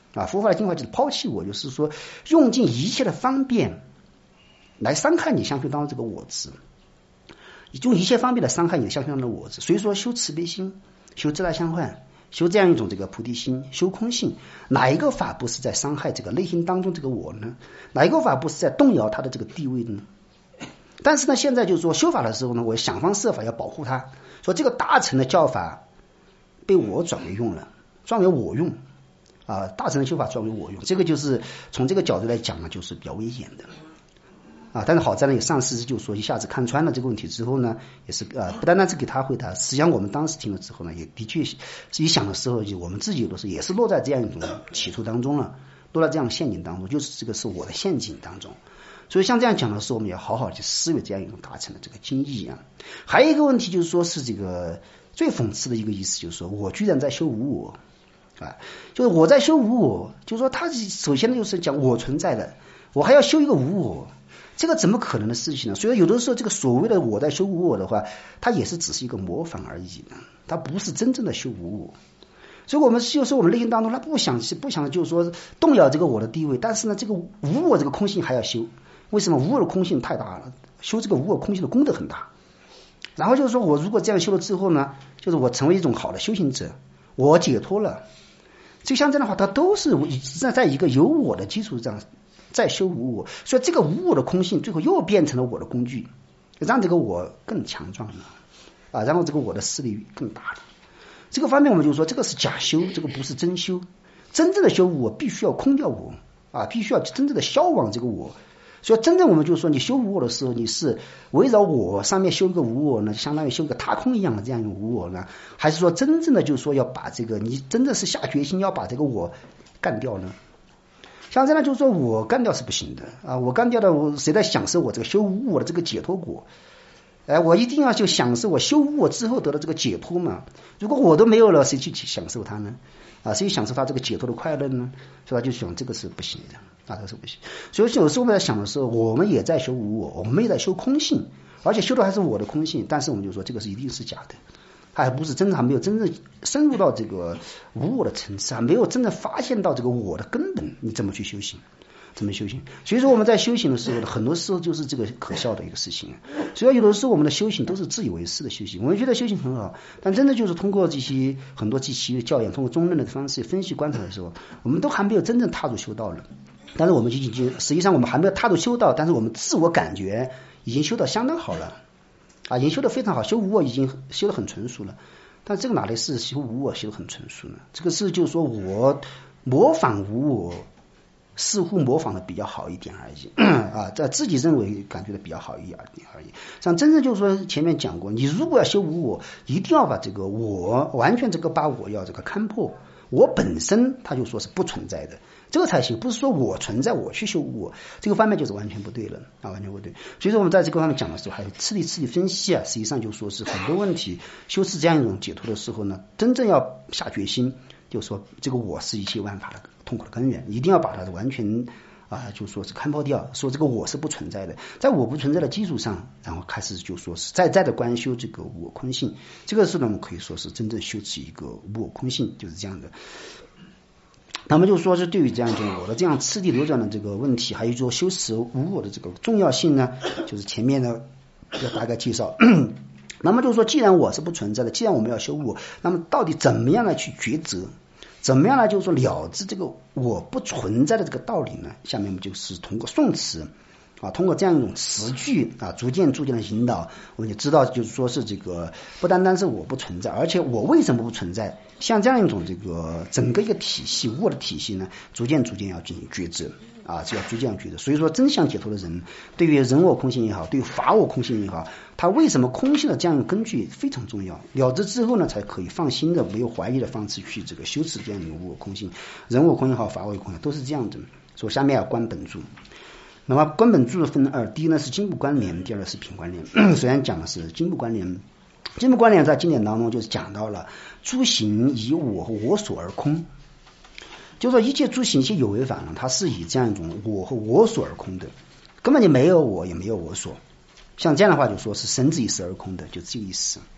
佛法的进化就是抛弃我，就是说用尽一切的方便来伤害你相续当中这个我执，用一切方便的伤害你的相续当中的我执。所以说修慈悲心，修自他相换，修这样一种这个菩提心，修空性，哪一个法不是在伤害这个内心当中这个我呢？哪一个法不是在动摇他的这个地位呢？但是呢，现在就是说修法的时候呢，我想方设法要保护他，说这个大乘的教法被我转为用了，转为我用大乘的修法转为我用，这个就是从这个角度来讲呢，就是比较危险的但是好在呢，有上师就说一下子看穿了这个问题之后呢，也是不单单是给他回答，实际上我们当时听了之后呢，也的确一想的时候，我们自己有的时候也是落在这样一种企图当中了，落在这样的陷阱当中，就是这个是我的陷阱当中。所以像这样讲的时候，我们也好好去思维这样一种大乘的这个经义还有一个问题就是说是这个最讽刺的一个意思，就是说我居然在修无我就是我在修无我，就是说他首先呢就是讲我存在的，我还要修一个无我，这个怎么可能的事情呢？所以有的时候这个所谓的我在修无我的话，它也是只是一个模仿而已它不是真正的修无我。所以我们就是我们内心当中他不想就是说动摇这个我的地位，但是呢这个无我这个空性还要修。为什么？无我的空性太大了，修这个无我空性的功德很大。然后就是说我如果这样修了之后呢，就是我成为一种好的修行者，我解脱了，就像这样的话，它都是在一个有我的基础上再修无我，所以这个无我的空性最后又变成了我的工具，让这个我更强壮了然后这个我的势力更大了。这个方面我们就说这个是假修，这个不是真修。真正的修无我必须要空掉我必须要真正的消亡这个我。所以真正我们就说你修无我的时候，你是围绕我上面修一个无我呢，相当于修一个踏空一样的这样一种无我呢，还是说真正的就是说要把这个你真的是下决心要把这个我干掉呢？像这样就是说我干掉是不行的我干掉的谁在享受我这个修无我的这个解脱果？我一定要就享受我修无我之后得到这个解脱嘛。如果我都没有了，谁去享受它呢？谁享受他这个解脱的快乐呢？所以他就想这个是不行的这个是不行。所以有时候我们在想的时候，我们也在修无我，我们也在修空性，而且修的还是我的空性，但是我们就说这个是一定是假的，他还不是真正还没有真正深入到这个无我的层次，还没有真正发现到这个我的根本，你怎么去修行？怎么修行？所以说我们在修行的时候，很多时候就是这个可笑的一个事情。所以有的时候我们的修行都是自以为是的修行，我们觉得修行很好，但真的就是通过这些很多极其的教养，通过中论的方式分析观察的时候，我们都还没有真正踏入修道了。但是我们实际上我们还没有踏入修道，但是我们自我感觉已经修到相当好了已经修得非常好，修无我已经修得很纯熟了。但这个哪里是修无我修得很纯熟呢？这个是就是说我模仿无我，似乎模仿的比较好一点而已在自己认为感觉的比较好一点而已。像真正就是说前面讲过，你如果要修无我，一定要把这个我完全这个把我要这个看破，我本身他就说是不存在的，这个才行，不是说我存在我去修无我，这个方面就是完全不对了完全不对。所以说我们在这个方面讲的时候，还是次第分析实际上就说是很多问题修持这样一种解脱的时候呢，真正要下决心，就说这个我是一切万法的痛苦的根源，一定要把它完全就说是看破掉，说这个我是不存在的，在我不存在的基础上，然后开始就说是在的观修这个无我空性，这个是呢我们可以说是真正修持一个无我空性，就是这样的。那么就说是对于这样一种我的这样次第流转的这个问题，还有说修持无我的这个重要性呢，就是前面呢要大概介绍那么就是说既然我是不存在的，既然我们要修我，那么到底怎么样来去抉择，怎么样来就是说了知这个我不存在的这个道理呢？下面我们就是通过宋词通过这样一种词句逐渐的引导，我们就知道就是说是这个不单单是我不存在，而且我为什么不存在，像这样一种这个整个一个体系无我的体系呢，逐渐要进行抉择就要逐渐抉择。所以说真相解脱的人，对于人我空性也好，对于法我空性也好，他为什么空性的这样一个根据非常重要，了知之后呢，才可以放心的没有怀疑的方式去这个修持这样一个无我空性，人我空性好，法我空性都是这样的。所以下面要观本注。那么观本注分二，第一呢是经部关联，第二是品关联。虽然讲的是经部关联，经部关联在经典当中就是讲到了诸行以我和我所而空，就是说一切诸行一切有为法呢，它是以这样一种我和我所而空的，根本就没有我也没有我所，像这样的话就说是身自以实而空的，就这个意思。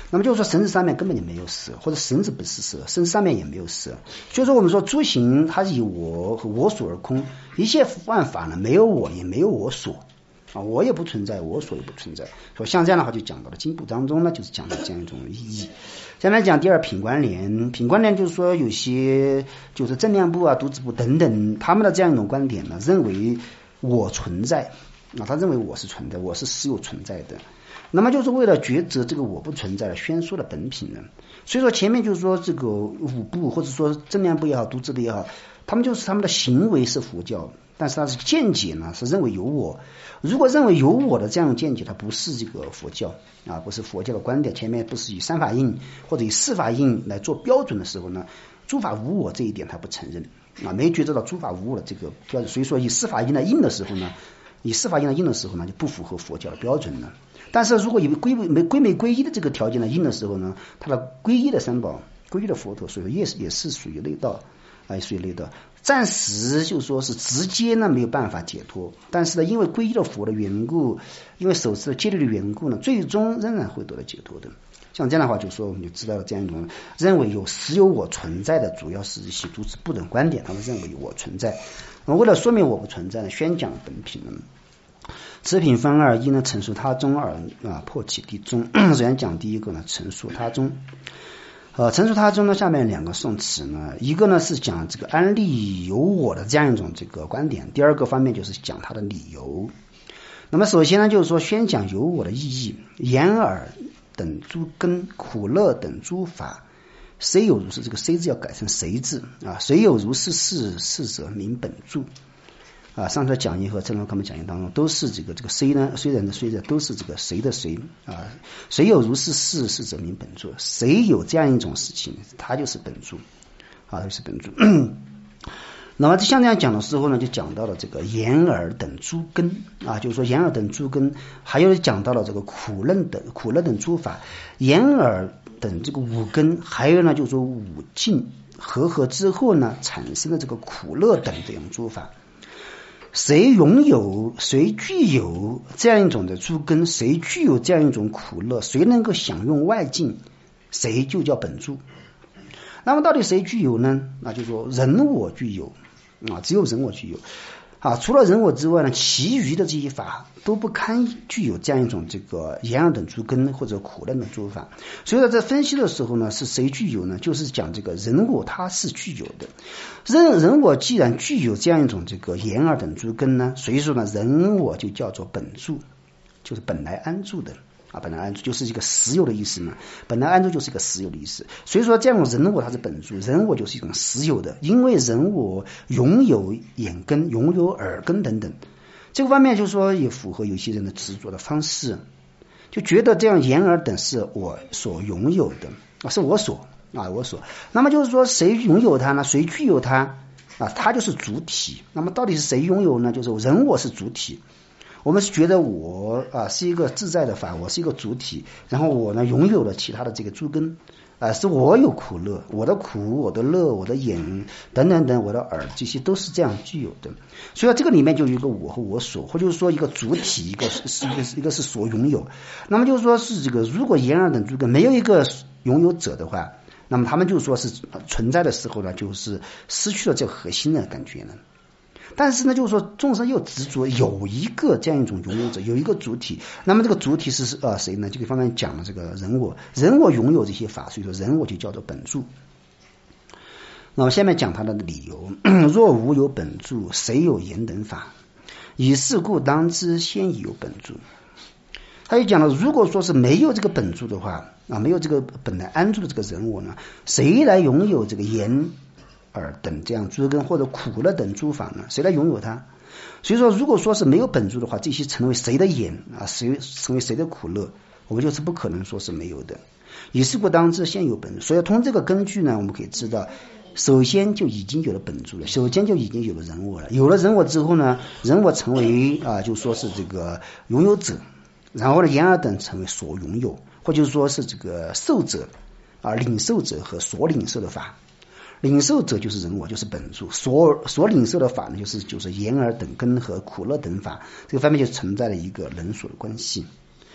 那么就是说绳子上面根本就没有色，或者绳子不是色，绳子上面也没有色。所以说我们说诸行它是以我和我所而空，一切万法呢没有我也没有我所啊，我也不存在，我所也不存在。所以像这样的话就讲到了经部当中呢，就是讲到这样一种意义。下面讲第二品关联，品关联就是说有些就是正量部啊、独自部等等，他们的这样一种观点呢，认为我存在啊，他认为我是存在，我是实有存在的。那么就是为了抉择这个我不存在的宣说的本品呢。所以说前面就是说这个五部或者说正量部也好，独自部也好，他们就是他们的行为是佛教，但是他是见解呢是认为有我。如果认为有我的这样的见解，它不是这个佛教啊，不是佛教的观点。前面不是以三法印或者以四法印来做标准的时候呢，诸法无我这一点他不承认啊，没觉知到诸法无我的这个标准。所以说以四法印来印的时候呢，就不符合佛教的标准了。但是如果以归没皈依的这个条件来印的时候呢，它的皈依的三宝、皈依的佛陀，所以说也是属于内道啊，属于内道。暂时就说是直接呢没有办法解脱，但是呢，因为皈依了佛的缘故，因为守持了戒律的缘故呢，最终仍然会得到解脱的。像这样的话，就说我们就知道了这样一种认为实有我存在的，主要是一些独自部等观点，他们认为有我存在。为了说明我不存在呢，宣讲本品呢。此品分二，一呢陈述他宗，二破其地宗。首先讲第一个呢，陈述他宗。陈述他宗呢，下面两个宋词呢，一个呢是讲这个安立有我的这样一种这个观点，第二个方面就是讲它的理由。那么首先呢，就是说宣讲有我的意义，眼耳等诸根，苦乐等诸法，谁有如是，这个谁字要改成谁字啊？谁有如是事，是者名本住。啊，上次的讲义和正论课本讲义当中都是这个谁呢？虽然的虽的都是这个谁的谁啊？谁有如是事，是者名本住。谁有这样一种事情，他就是本住啊，就是本住。那么像这样讲的时候呢，就讲到了这个眼耳等诸根啊，就是说眼耳等诸根，还有讲到了这个苦乐等诸法，眼耳等这个五根，还有呢就是说五境合之后呢，产生的这个苦乐等这种诸法。谁拥有谁具有这样一种的诸根，谁具有这样一种苦乐，谁能够享用外境，谁就叫本住。那么到底谁具有呢？那就是说人我具有啊，只有人我具有啊，除了人我之外呢，其余的这些法都不堪具有这样一种这个眼耳等诸根或者苦乐等诸法。所以在这分析的时候呢，是谁具有呢？就是讲这个人我他是具有的。人我既然具有这样一种这个眼耳等诸根呢，所以说呢，人我就叫做本住，就是本来安住的啊，本来安住就是一个实有的意思嘛，本来安住就是一个实有的意思。所以说这样人我它是本住，人我就是一种实有的，因为人我拥有眼根，拥有耳根等等，这个方面就是说也符合有些人的执着的方式，就觉得这样眼耳等是我所拥有的啊，是我所啊，我所。那么就是说谁拥有它呢？谁具有它啊？它就是主体。那么到底是谁拥有呢？就是人我是主体。我们是觉得我啊是一个自在的法，我是一个主体，然后我呢拥有了其他的这个诸根啊，是我有苦乐，我的苦，我的乐，我的眼等等等，我的耳，这些都是这样具有的。所以这个里面就有一个我和我所，或就是说一个主体，一个是所拥有。那么就是说是这个，如果眼耳等诸根没有一个拥有者的话，那么他们就说是存在的时候呢，就是失去了这个核心的感觉呢。但是呢，就是说众生又执着有一个这样一种拥有者，有一个主体。那么这个主体是谁呢？这个方面讲了这个人我拥有这些法，所以说人我就叫做本住。那么下面讲他的理由：若无有本住，谁有言等法？以是故当知先已有本住。他就讲了，如果说是没有这个本住的话啊，没有这个本来安住的这个人我呢，谁来拥有这个言耳等这样诸根或者苦乐等诸法呢？谁来拥有它？所以说如果说是没有本住的话，这些成为谁的眼啊，谁成为谁的苦乐，我们就是不可能说是没有的。以是故当知先有本住。所以从这个根据呢，我们可以知道，首先就已经有了本住了，首先就已经有了人我了。有了人我之后呢，人我成为就说是这个拥有者，然后呢言耳等成为所拥有，或者说是这个受者啊，领受者和所领受的法。领受者就是人我，就是本住，所领受的法呢，就是眼耳等根和苦乐等法，这个方面就存在了一个人所的关系。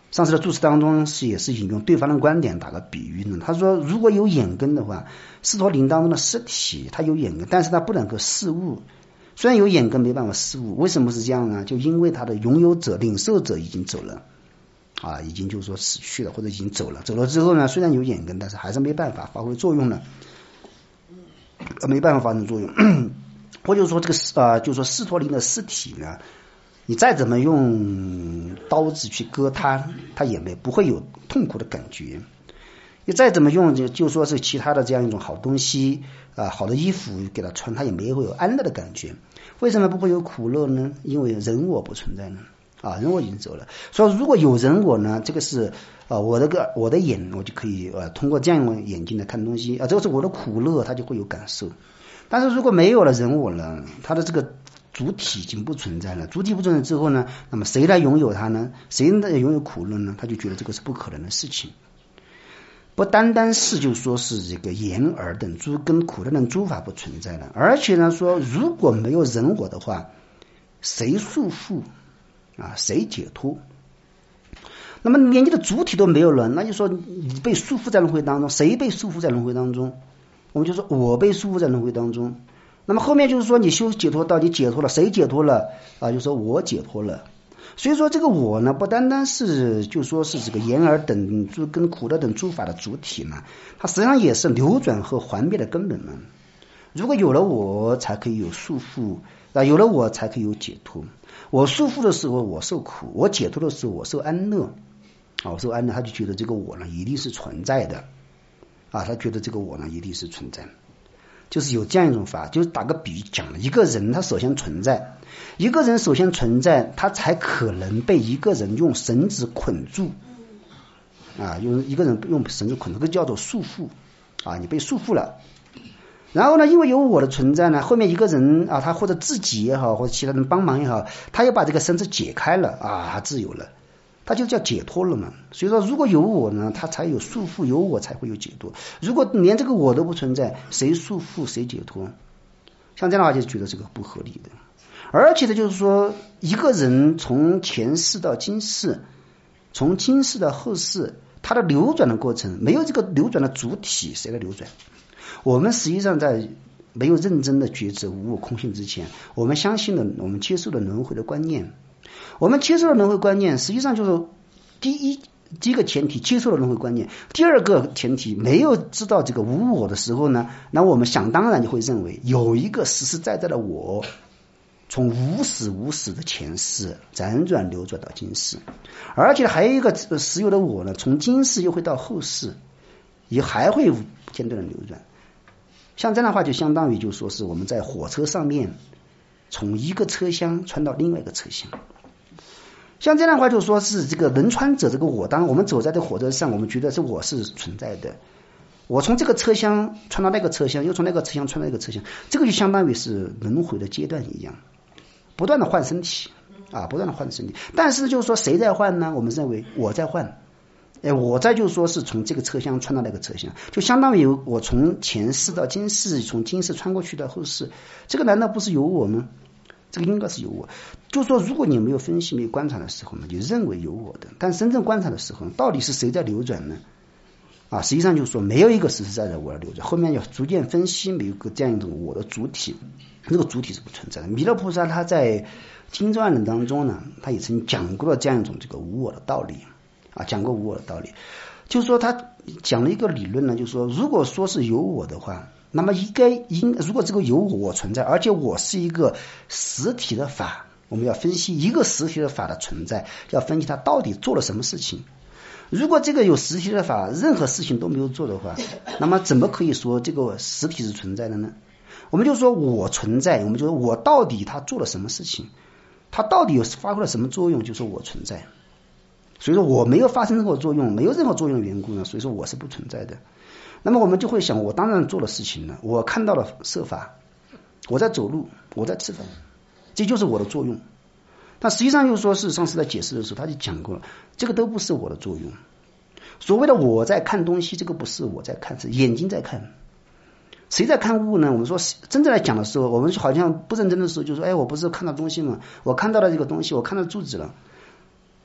上次的注释当中也是引用对方的观点打个比喻呢。他说，如果有眼根的话，斯陀林当中的尸体它有眼根，但是它不能够视物。虽然有眼根没办法视物，为什么是这样呢？就因为它的拥有者、领受者已经走了啊，已经就是说死去了或者已经走了。走了之后呢，虽然有眼根，但是还是没办法发挥作用了，没办法发生作用。或者说这个就是说斯陀林的尸体呢，你再怎么用刀子去割它，它也不会有痛苦的感觉。你再怎么用就说是其他的这样一种好东西好的衣服给它穿，它也没会有安乐的感觉。为什么不会有苦乐呢？因为人我不存在呢人我已经走了。所以如果有人我呢，这个是我的眼，我就可以通过这样的眼睛来看东西这个是我的苦乐，它就会有感受。但是如果没有了人我了，它的这个主体已经不存在了。主体不存在之后呢，那么谁来拥有它呢？谁来拥有苦乐呢？他就觉得这个是不可能的事情。不单单是就说是这个眼耳等诸跟苦乐等诸法不存在了，而且呢说如果没有人我的话，谁束缚谁解脱？那么连你的主体都没有了，那就说你被束缚在轮回当中。谁被束缚在轮回当中？我们就说我被束缚在轮回当中。那么后面就是说你修解脱到底解脱了，谁解脱了就说我解脱了。所以说这个我呢，不单单是就说是这个眼耳等诸跟苦乐等诸法的主体呢，它实际上也是流转和还灭的根本呢。如果有了我，才可以有束缚有了我才可以有解脱。我束缚的时候我受苦，我解脱的时候我受安乐我受安乐，他就觉得这个我呢一定是存在的他觉得这个我呢一定是存在。就是有这样一种法，就是打个比喻讲了，一个人他首先存在，一个人首先存在，他才可能被一个人用绳子捆住用一个人用绳子捆住，这个叫做束缚你被束缚了。然后呢，因为有我的存在呢，后面一个人他或者自己也好，或者其他人帮忙也好，他又把这个绳子解开了他自由了，他就叫解脱了嘛。所以说如果有我呢，他才有束缚，有我才会有解脱。如果连这个我都不存在，谁束缚谁解脱？像这样的话就觉得这个不合理的。而且呢就是说一个人从前世到今世，从今世到后世，它的流转的过程，没有这个流转的主体，谁来流转？我们实际上在没有认真的觉知无我空性之前，我们相信了，我们接受了轮回的观念。我们接受了轮回观念，实际上就是第一个前提接受了轮回观念，第二个前提没有知道这个无我的时候呢，那我们想当然就会认为有一个实实在在的我，从无始无始的前世辗转流转到今世，而且还有一个实有的我呢，从今世又会到后世，也还会不间断的流转。像这样的话就相当于就说是我们在火车上面从一个车厢穿到另外一个车厢。像这样的话就说是这个能穿者这个我，当我们走在这火车上，我们觉得是我是存在的，我从这个车厢穿到那个车厢，又从那个车厢穿到那个车厢，这个就相当于是轮回的阶段一样，不断的换身体不断的换身体。但是就是说谁在换呢？我们认为我在换，我在就是说是从这个车厢穿到那个车厢，就相当于我从前世到今世，从今世穿过去到后世，这个难道不是有我吗？这个应该是有我。就是说如果你没有分析没有观察的时候呢，就认为有我的，但真正观察的时候到底是谁在流转呢？实际上就是说没有一个实实在在我的流转，后面要逐渐分析没有个这样一种我的主体，这个主体是不存在的。弥勒菩萨他在经传论当中呢，他也曾经讲过了这样一种这个无我的道理讲过无我的道理，就是说他讲了一个理论呢，就是说如果说是有我的话，那么如果这个有我存在，而且我是一个实体的法，我们要分析一个实体的法的存在，要分析它到底做了什么事情。如果这个有实体的法任何事情都没有做的话，那么怎么可以说这个实体是存在的呢？我们就说我存在，我们就说我到底他做了什么事情，他到底有发挥了什么作用，就说我存在。所以说我没有发生任何作用，没有任何作用的缘故呢，所以说我是不存在的。那么我们就会想，我当然做了事情了，我看到了设法，我在走路，我在吃饭，这就是我的作用。但实际上又说是上次在解释的时候他就讲过了，这个都不是我的作用。所谓的我在看东西，这个不是我在看，是眼睛在看。谁在看物呢？我们说真正来讲的时候，我们好像不认真的时候就说我不是看到东西吗？我看到了这个东西，我看到柱子了。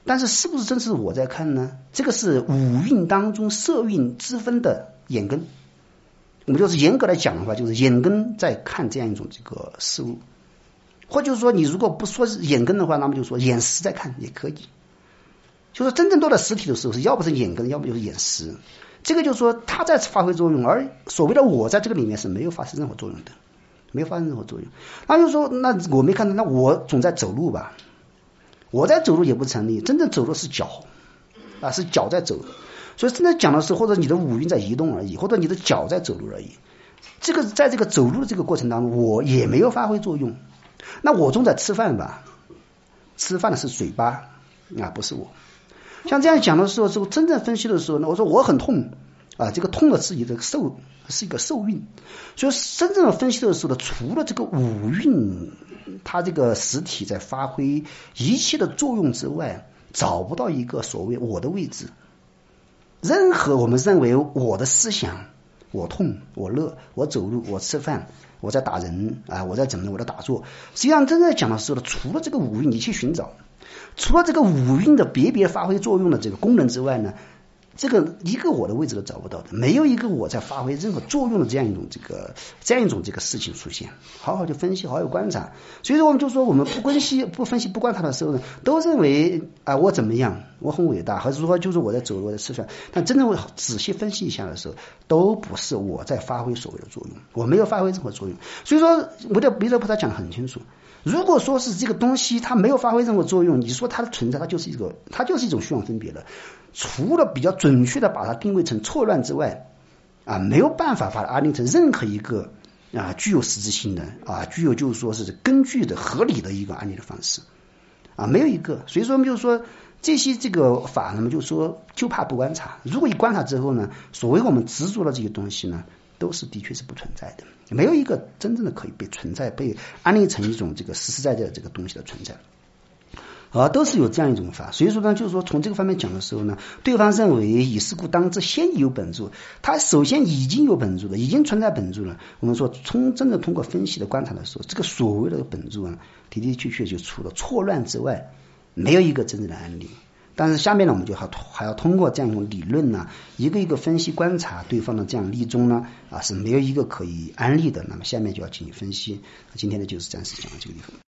但是是不是真是我在看呢？这个是五蕴当中色蕴之分的眼根。我们就是严格来讲的话，就是眼根在看这样一种这个事物，或者说你如果不说眼根的话，那么就说眼识在看也可以。就是真正到了实体的时候，是要不是眼根，要不就是眼识。这个就是说它在发挥作用，而所谓的我在这个里面是没有发生任何作用的，没有发生任何作用。那就说那我没看到，那我总在走路吧？我在走路也不成立，真正走路是脚啊，是脚在走。所以真的讲的是，或者你的五蕴在移动而已，或者你的脚在走路而已。这个在这个走路的这个过程当中，我也没有发挥作用。那我总在吃饭吧？吃饭的是嘴巴啊，不是我。像这样讲的时候，真正分析的时候呢，我说我很痛啊，这个痛的是一个受，是一个受蕴。所以真正的分析的时候呢，除了这个五蕴它这个实体在发挥一切的作用之外，找不到一个所谓我的位置。任何我们认为我的思想，我痛我乐我走路我吃饭我在打人啊，我在怎么我在打坐，实际上真正讲的时候，除了这个五蕴你去寻找，除了这个五蕴的别发挥作用的这个功能之外呢，这个一个我的位置都找不到的，没有一个我在发挥任何作用的这样一种这个事情出现。好好去分析，好好去观察。所以说我们就说，我们不分析不观察的时候呢，都认为啊我怎么样，我很伟大，还是说就是我在走路我在吃饭，但真正仔细分析一下的时候，都不是我在发挥所谓的作用，我没有发挥任何作用。所以说弥勒菩萨讲得很清楚，如果说是这个东西它没有发挥任何作用，你说它的存在它就是一种虚妄分别的，除了比较准确的把它定位成错乱之外啊，没有办法把它安定成任何一个啊具有实质性的啊具有就是说是根据的合理的一个安立的方式啊，没有一个。所以说就是说这些这个法呢，就是说就怕不观察，如果一观察之后呢，所谓我们执着的这些东西呢，都是的确是不存在的，没有一个真正的可以被安立成一种这个实实在在的这个东西的存在都是有这样一种法。所以说呢，就是说从这个方面讲的时候呢，对方认为以是故当知先已有本住，他首先已经有本住了，已经存在本住了。我们说真的通过分析的观察的时候，这个所谓的本住呢，的确就除了错乱之外，没有一个真正的安立。但是下面呢，我们就还要通过这样一种理论呢，一个一个分析观察对方的这样立中呢是没有一个可以安立的。那么下面就要进行分析。今天呢就是暂时讲到这个地方。